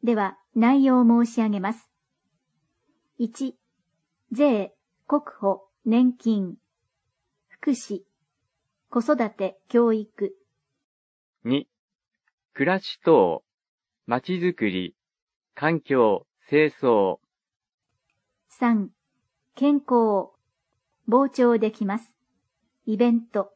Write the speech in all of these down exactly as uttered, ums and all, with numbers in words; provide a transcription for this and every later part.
では、内容を申し上げます。いち、税、国保、年金、福祉、子育て、教育。 に、暮らし等、まちづくり、環境、清掃。 さん、健康、傍聴できます。イベント。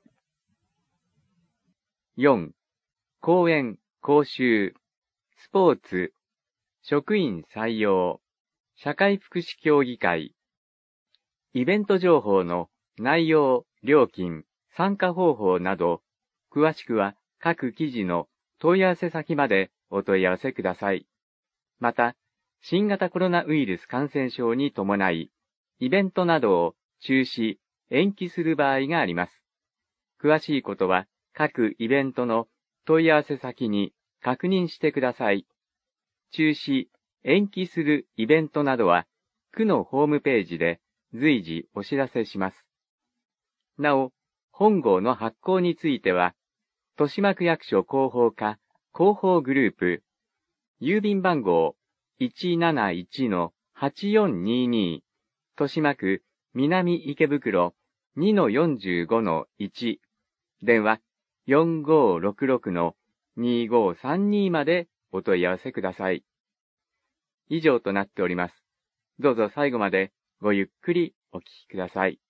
よん、講演、講習、スポーツ、職員採用、社会福祉協議会。イベント情報の内容、料金、参加方法など、詳しくは各記事の問い合わせ先までお問い合わせください。また、新型コロナウイルス感染症に伴い、イベントなどを中止、延期する場合があります。詳しいことは各イベントの問い合わせ先に確認してください。中止、延期するイベントなどは、区のホームページで随時お知らせします。なお、本号の発行については、豊島区役所広報課広報グループ、郵便番号 いちなないちのはちよんにに、豊島区南池袋 にのよんじゅうごのいち、電話 よんごろくろくのにごさんに までお問い合わせください。以上となっております。どうぞ最後までごゆっくりお聞きください。